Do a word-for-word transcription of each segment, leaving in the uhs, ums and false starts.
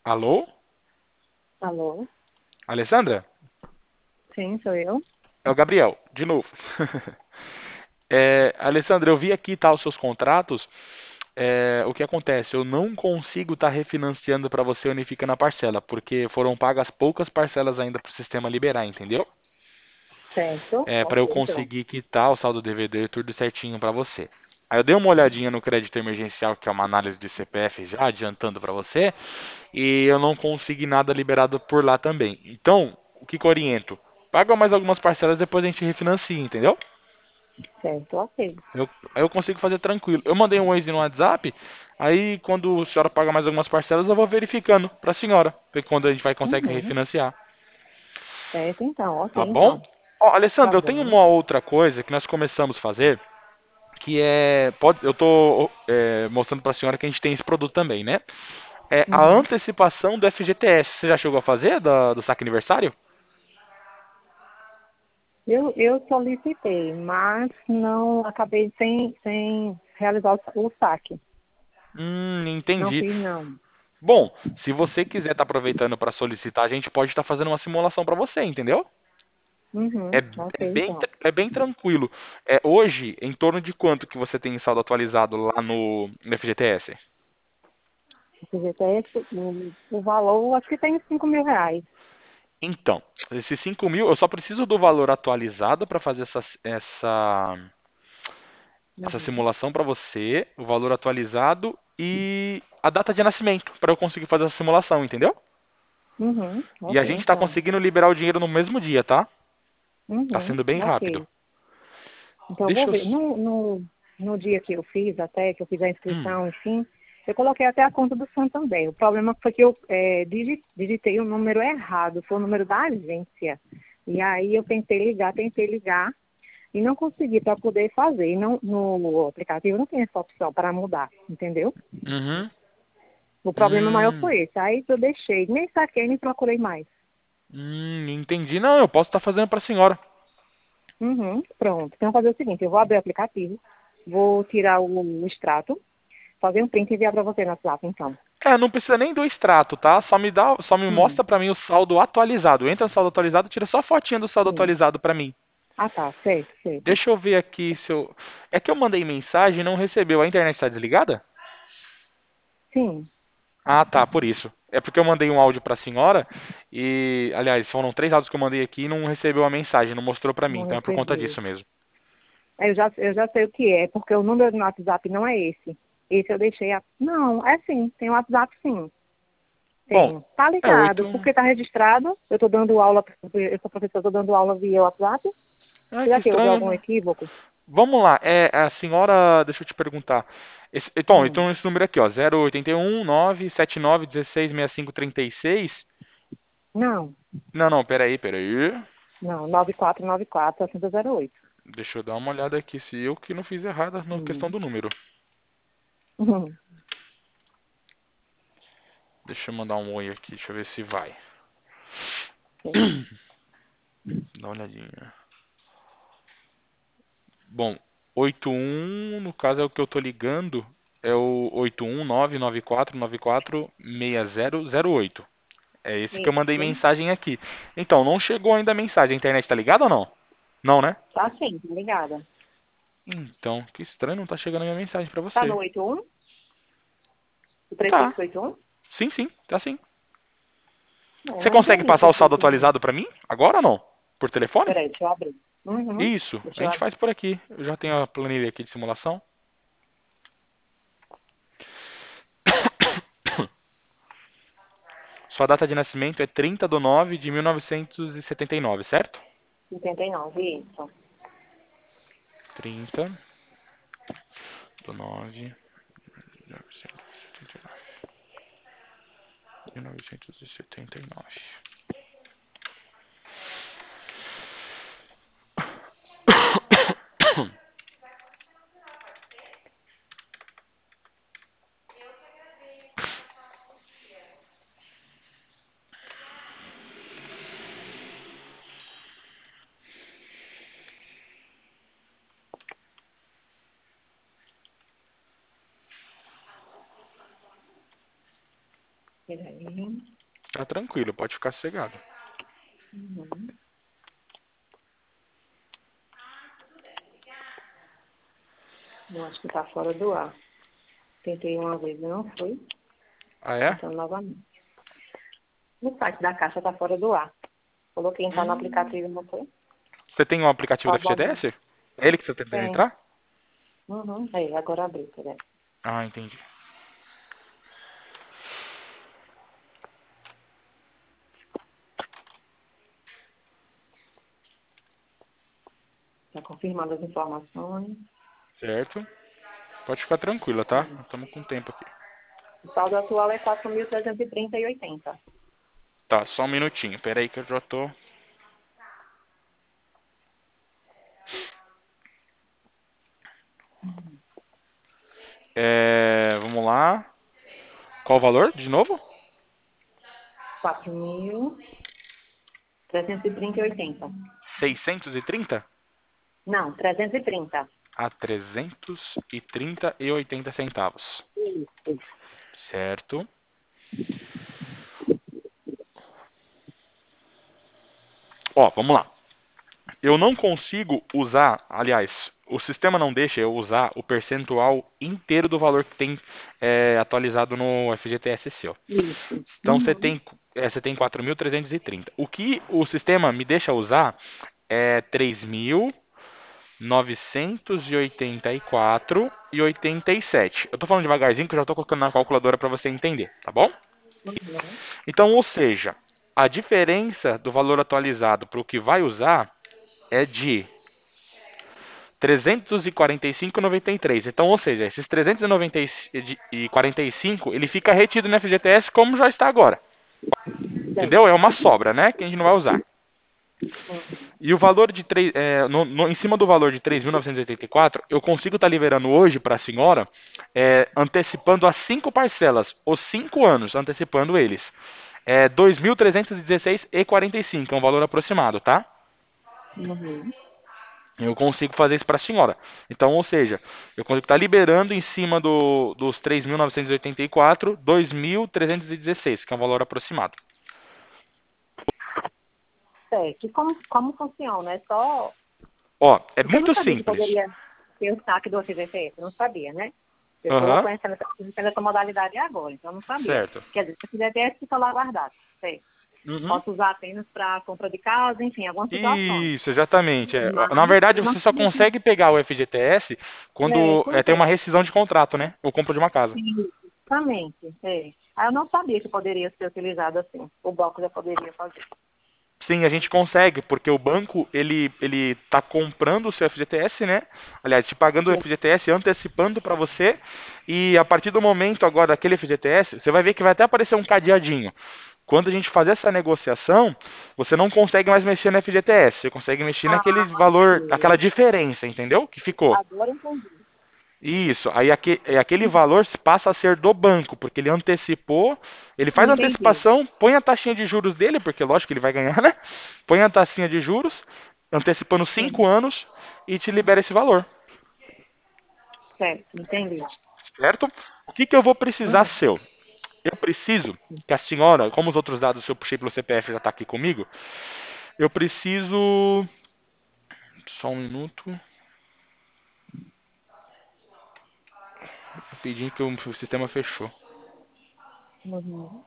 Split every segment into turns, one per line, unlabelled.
Alô?
Alô?
Alessandra?
Sim, sou eu.
É o Gabriel, de novo. É, Alessandra, eu vi aqui tá, os seus contratos. É, o que acontece? Eu não consigo estar refinanciando para você unificando a parcela, porque foram pagas poucas parcelas ainda para o sistema liberar, entendeu?
Certo.
É, para
Ok,
eu
então.
conseguir quitar o saldo D V D e tudo certinho para você. Aí eu dei uma olhadinha no crédito emergencial, que é uma análise de C P F já, adiantando para você, e eu não consegui nada liberado por lá também. Então, o que que eu oriento? Paga mais algumas parcelas, depois a gente refinancia, entendeu?
Certo, ok.
Eu, aí eu consigo fazer tranquilo. Eu mandei um Waze no WhatsApp, aí quando a senhora paga mais algumas parcelas, eu vou verificando para a senhora, ver quando a gente vai conseguir
Uhum.
refinanciar.
Certo, então. Ok,
Tá bom?
então.
Ó,
Tá
Alessandro, eu tenho
bom.
uma outra coisa que nós começamos a fazer, que é, pode, eu tô é, mostrando para a senhora que a gente tem esse produto também, né? É a
Uhum.
antecipação do F G T S. Você já chegou a fazer da- do saque aniversário?
Eu, eu solicitei, mas não acabei sem, sem realizar o, sa- o saque.
Hum,
Não
entendi.
fiz, não.
Bom, se você quiser estar aproveitando para solicitar, a gente pode estar fazendo uma simulação para você, entendeu? É,
Uhum. Ok,
é bem,
então.
tra- é bem tranquilo. É, hoje, em torno de quanto que você tem em saldo atualizado lá no, no F G T S?
O F G T S, o, o valor, acho que tem cinco mil reais.
Então, esses cinco mil, eu só preciso do valor atualizado para fazer essa, essa, essa
Uhum.
simulação para você, o valor atualizado e a data de nascimento, para eu conseguir fazer essa simulação, entendeu?
Uhum.
E a
Ok,
gente está
então.
conseguindo liberar o dinheiro no mesmo dia, tá? Tá
Uhum.
sendo bem rápido.
Ok. Então, eu vou
Deixa eu.
ver.
s-
No, no, no dia que eu fiz, até que eu fiz a
Hum,
inscrição, enfim, eu coloquei até a conta do Santander. O problema foi que eu é, digi- digitei o número errado, foi o número da agência. E aí eu tentei ligar, tentei ligar e não consegui para poder fazer. E não, no aplicativo não tem essa opção para mudar, entendeu?
uhum,
O problema maior
hum,
foi esse. Aí eu deixei, nem saquei, nem procurei mais.
hum, entendi. Não, eu posso estar fazendo para a senhora.
Uhum, pronto. Então, eu vou fazer o seguinte, eu vou abrir o aplicativo, vou tirar o, o extrato, fazer um print e enviar para você no WhatsApp, então.
É, não precisa nem do extrato, tá? Só me dá, só me
Hum,
mostra pra mim o saldo atualizado. Entra no saldo atualizado, tira só a fotinha do saldo
sim.
atualizado pra mim.
Ah, tá, certo, certo.
Deixa eu ver aqui se eu. É que eu mandei mensagem e não recebeu. A internet está desligada?
Sim.
Ah, tá, por isso. É porque eu mandei um áudio pra senhora e, aliás, foram três áudios que eu mandei aqui e não recebeu a mensagem, não mostrou pra mim.
Não
Então é por conta
recebeu.
disso mesmo.
Eu já, eu já sei o que é, porque o número no WhatsApp não é esse. Esse eu deixei. A... Não, é sim, tem o WhatsApp sim.
Bom,
Tem. Tá
é
ligado,
oito.
porque tá registrado. Eu tô dando aula, eu sou professora, tô dando aula via WhatsApp.
Ai, que
Será que houve
estranho,
algum
né?
equívoco?
Vamos lá, é a senhora, deixa eu te perguntar. Esse, então,
Hum.
então esse número aqui, ó, zero oito um nove sete nove um seis seis cinco três seis.
Não,
Não, não, peraí, peraí.
não, nove quatro nove quatro, sessenta zero oito.
Deixa eu dar uma olhada aqui se eu que não fiz errado na questão
Hum.
do número.
Uhum.
Deixa eu mandar um oi aqui, deixa eu ver se vai.
Sim.
Dá uma olhadinha. Bom, oito um, no caso é o que eu tô ligando, é o oito um nove nove quatro nove quatro seis zero zero oito. É esse que eu mandei
Isso.
mensagem aqui. Então, não chegou ainda a mensagem. A internet tá ligada ou não? Não, né?
Tá sim, tá ligada.
Então, que estranho, não tá chegando a minha mensagem pra
Tá
você.
no oito um? O
Tá.
prefixo oito um?
Sim, sim, tá sim.
Não,
Você
não
consegue
tem
passar
isso
o
aqui
saldo
comigo.
atualizado pra mim? Agora ou não? Por telefone?
Peraí, deixa eu abrir. Uhum.
Isso, a
Deixa eu
gente
abrir.
faz por aqui. Eu já tenho a planilha aqui de simulação. Sua data de nascimento é trinta de nove de mil novecentos e setenta e nove, certo?
setenta e nove, isso.
trinta de nove de mil novecentos e setenta e nove.
Peraí.
Tá tranquilo, pode ficar sossegado.
Uhum. Eu acho que tá fora do ar. Tentei uma vez e não foi.
Ah, é?
Tentando novamente. No site da Caixa tá fora do ar. Coloquei entrar no
Hum.
aplicativo, não foi?
Você tem um aplicativo da
Tá bom.
F G T S? É ele que você tá tentando
Tem.
entrar?
Uhum. Aí, agora abriu, peraí.
Ah, entendi.
Tá confirmando as informações.
Certo. Pode ficar tranquila, tá?
Hum.
Estamos com tempo aqui.
O saldo atual é quatro mil trezentos e trinta e oitenta.
Tá, só um minutinho. Pera aí que eu já tô... É... Vamos lá. Qual o valor, de novo?
quatro mil trezentos e trinta e oitenta.
seiscentos e trinta?
Não, trezentos e trinta.
A trezentos e trinta e oitenta centavos.
Isso.
Certo. Ó, vamos lá. Eu não consigo usar, aliás, o sistema não deixa eu usar o percentual inteiro do valor que tem é, atualizado no F G T S seu.
Isso.
Então você
Uhum.
tem, é, você tem quatro mil trezentos e trinta. O que o sistema me deixa usar é três mil novecentos e oitenta e quatro e oitenta e sete. Eu tô falando devagarzinho que eu já tô colocando na calculadora para você entender, tá bom?
Uhum.
Então, ou seja, a diferença do valor atualizado para o que vai usar é de trezentos e quarenta e cinco vírgula noventa e três. Então, ou seja, esses trezentos e quarenta e cinco ele fica retido no F G T S como já está agora. Entendeu? É
Certo.
uma sobra, né? Que a gente não vai usar.
Uhum.
E o valor de três, é, no, no, em cima do valor de três mil novecentos e oitenta e quatro, eu consigo estar liberando hoje para a senhora, é, antecipando as cinco parcelas, os cinco anos, antecipando eles. É dois mil trezentos e dezesseis e quarenta e cinco, é um valor aproximado, tá?
Uhum.
Eu consigo fazer isso para a senhora. Então, ou seja, eu consigo estar liberando em cima do, dos três mil novecentos e oitenta e quatro, dois mil trezentos e dezesseis, que é um valor aproximado.
Certo. E como, como funciona? É só.
Ó, é
Porque eu não
muito
sabia que
simples.
poderia ter o saque do F G T S. Eu não sabia, né? Eu estou
Aham,
conhecendo essa, conhecendo essa modalidade agora, então eu não sabia.
certo.
Quer dizer, o F G T S fica lá guardado. Certo.
Uhum.
Posso usar apenas para compra de casa, enfim, algumas situações.
Isso, exatamente. É, na
Mas
verdade,
eu não
você só
sabia que.
consegue pegar o F G T S
É,
quando é,
pois
tem uma
é.
rescisão de contrato, né? Ou compra de uma casa.
Sim, justamente. É. Aí eu não sabia que poderia ser utilizado assim. O banco já poderia fazer.
Sim, a gente consegue, porque o banco ele ele está comprando o seu F G T S, né? Aliás, te pagando o
Sim.
F G T S, antecipando para você, e a partir do momento agora daquele F G T S, você vai ver que vai até aparecer um cadeadinho. Quando a gente fazer essa negociação, você não consegue mais mexer no F G T S, você consegue mexer naquele
Ah,
valor,
ok.
aquela diferença, entendeu? Que ficou.
Agora eu entendi.
Isso, aí aque- é, aquele valor passa a ser do banco, porque ele antecipou, ele faz a
Entendi.
antecipação, põe a taxinha de juros dele, porque lógico que ele vai ganhar, né? Põe a taxinha de juros, antecipando cinco
Sim.
anos e te libera esse valor,
Certo, entendi.
certo? O que que eu vou precisar
Uhum.
seu? Eu preciso que a senhora, como os outros dados que eu puxei pelo C P F já está aqui comigo, eu preciso. Só um minuto. Rapidinho que o o sistema fechou.
Uhum.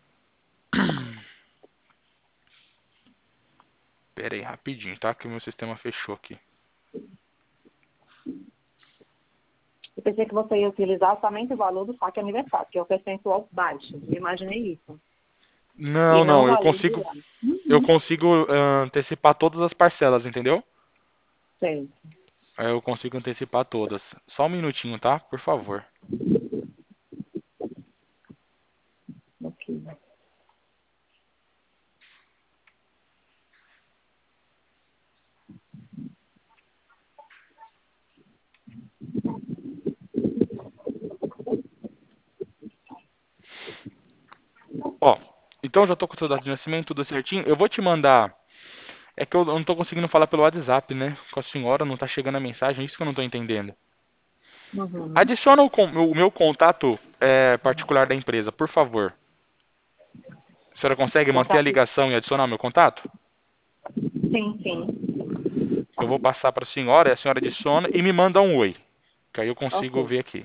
Pera aí, rapidinho, tá? Que o meu sistema fechou aqui.
Eu pensei que você ia utilizar somente o valor do saque aniversário, que é o percentual baixo. Eu imaginei isso. E
Não,
não o
não, eu
valor
consigo
do ano.
eu
Uhum.
consigo ah, antecipar todas as parcelas, entendeu?
Certo.
Aí eu consigo antecipar todas. Só um minutinho, tá? Por favor.
Ok.
Ó, então já tô com o seu dado de nascimento, tudo certinho. Eu vou te mandar. É que eu não tô conseguindo falar pelo WhatsApp, né? Com a senhora, não tá chegando a mensagem, isso que eu não tô entendendo.
Uhum.
Adiciona o, con- o meu contato é, particular da empresa, por favor. A senhora consegue manter a
Contato.
ligação e adicionar meu contato?
Sim, sim.
Eu vou passar para a senhora, e a senhora adiciona e me manda um oi. Que aí eu consigo
Ok.
ver aqui.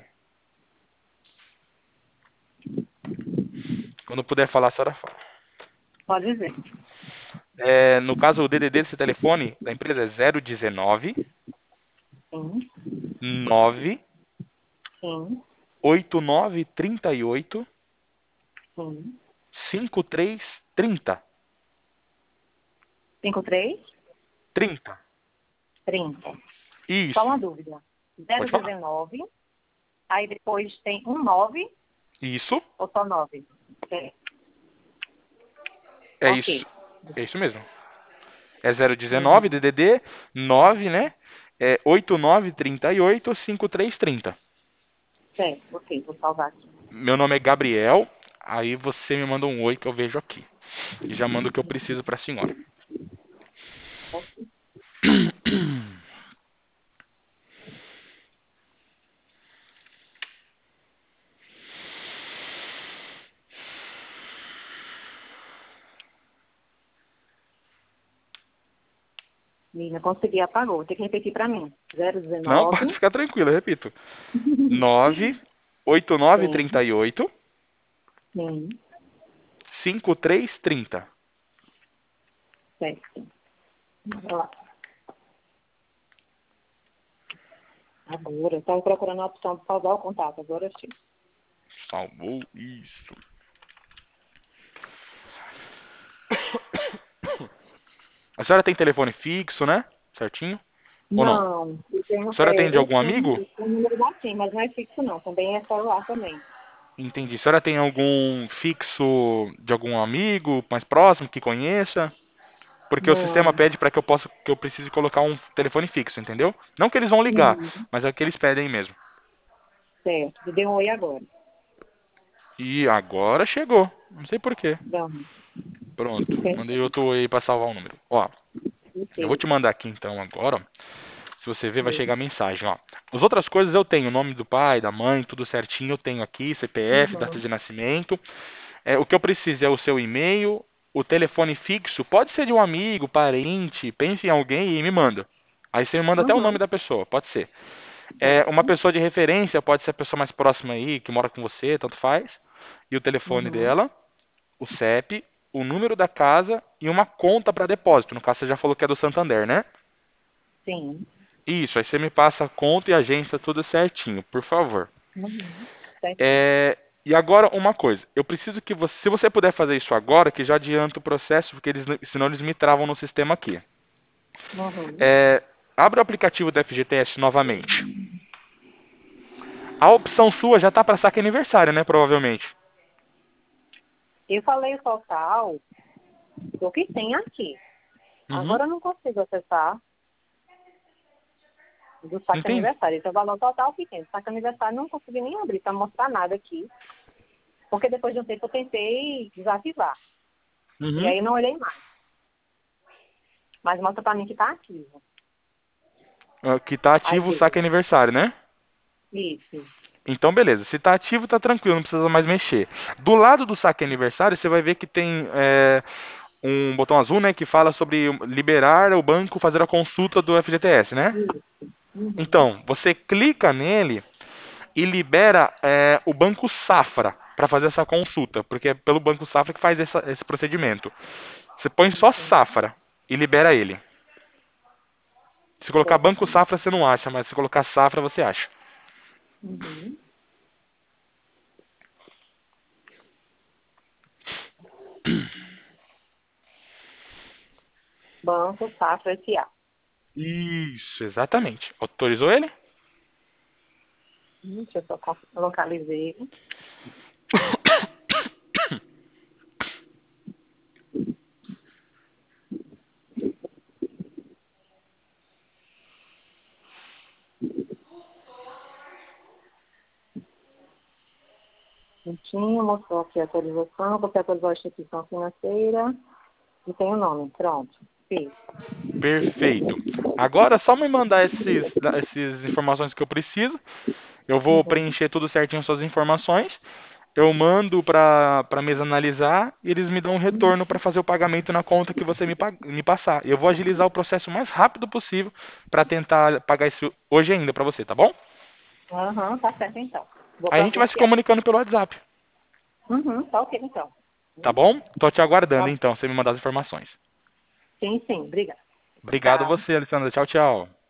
Quando puder falar, a senhora fala.
Pode dizer.
É, no caso, o D D D desse telefone da empresa é zero dezenove,
Sim,
nove,
sim,
oito nove trinta e oito,
sim.
cinquenta e três trinta.
Cinco três
trinta.
trinta. Só
Isso.
uma dúvida. Zero
Pode falar.
dezenove. Aí depois tem um nove
Isso.
ou só nove? É.
É isso.
Ok.
É isso mesmo. É zero dezenove
Uhum.
D D D nove, né? É oito nove trinta e oito, cinquenta e três trinta.
Certo, ok, vou salvar aqui.
Meu nome é Gabriel. Aí você me manda um oi que eu vejo aqui. E já mando o que eu preciso para a senhora.
Ok. Menina, consegui, apagou. Tem que repetir para mim.
Não,
zero dezenove.
pode ficar tranquilo, eu repito. nove oito nove
Sim,
trinta e oito,
sim,
cinquenta e três trinta.
certo. Bora lá. Agora, estava procurando a opção de salvar o contato. Agora sim.
Salvou isso. A senhora tem telefone fixo, né? Certinho? Ou não?
Não, eu tenho,
A senhora
é,
atende algum
esse
amigo?
número, o número dá sim, mas não é fixo não. Também é celular também.
Entendi. A senhora tem algum fixo de algum amigo mais próximo que conheça? Porque o sistema
Não.
pede para que eu possa, que eu precise colocar um telefone fixo, entendeu? Não que eles vão ligar,
Uhum.
mas é que eles pedem mesmo.
Certo. Me dê um oi agora.
E agora chegou. Não sei por quê.
Vamos.
Pronto. Mandei
Perfeito.
outro oi para salvar o número. Ó, eu vou te
Perfeito.
mandar aqui então agora, ó. Se você ver, vai chegar
Sim.
a mensagem, ó. As outras coisas eu tenho, o nome do pai, da mãe, tudo certinho, eu tenho aqui, C P F, data
Uhum.
de nascimento. É, o que eu preciso é o seu e-mail, o telefone fixo, pode ser de um amigo, parente, pense em alguém e me manda. Aí você me manda até o nome
Uhum.
da pessoa, pode ser. É, uma
Certo.
pessoa de referência, pode ser a pessoa mais próxima aí, que mora com você, tanto faz. E o telefone
Uhum.
dela, o C E P, o número da casa e uma conta para depósito. No caso, você já falou que é do Santander, né?
Sim.
Isso, aí você me passa a conta e a agência tudo certinho, por favor.
Uhum. Certinho.
É, e agora uma coisa, eu preciso que você, se você puder fazer isso agora, que já adianta o processo, porque eles, senão eles me travam no sistema aqui.
Uhum.
É, abre o aplicativo do F G T S novamente. A opção sua já está para saque aniversário, né? Provavelmente.
Eu falei o total do que tem aqui.
Uhum.
Agora eu não consigo acessar do saque
Entendi.
aniversário. Esse é o valor total que tem. O saque aniversário não consegui nem abrir para mostrar nada aqui. Porque depois de um tempo eu tentei desativar. E
Uhum.
aí eu não olhei mais. Mas mostra para mim que está ativo.
Ah, que está
Aí
ativo o
veja.
saque aniversário, né?
Isso.
Então, beleza. Se está ativo, está tranquilo, não precisa mais mexer. Do lado do saque aniversário, você vai ver que tem é, um botão azul, né, que fala sobre liberar o banco fazer a consulta do F G T S, né?
Isso. Uhum.
Então, você clica nele e libera é, o Banco Safra para fazer essa consulta, porque é pelo Banco Safra que faz essa- esse procedimento. Você põe só
Uhum.
Safra e libera ele. Se colocar Banco
Certinho.
Safra, você não acha, mas se colocar Safra, você acha.
Uhum. Banco Safra S A.
Isso, exatamente. Autorizou ele?
Hum, Deixa eu só con- localizei. Tinha, mostrou aqui a atualização, porque atualizou a instituição financeira e tem o nome. Pronto. Fiz.
Perfeito. Agora é só me mandar esses, essas informações que eu preciso. Eu vou
Uhum.
preencher tudo certinho suas informações. Eu mando para a mesa analisar e eles me dão um
Uhum.
retorno para fazer o pagamento na conta que você me, pa- me passar. Eu vou agilizar o processo o mais rápido possível para tentar pagar isso hoje ainda para você, tá bom?
Aham, tá certo então. Vou
Aí a gente vai se
providenciar.
comunicando pelo WhatsApp,
Uhum, tá ok então.
tá
Hum,
bom? Tô te aguardando
tá.
então, você me mandar as informações.
Sim, sim, obrigada.
Obrigado a
Tchau.
você, Alessandra. Tchau, tchau.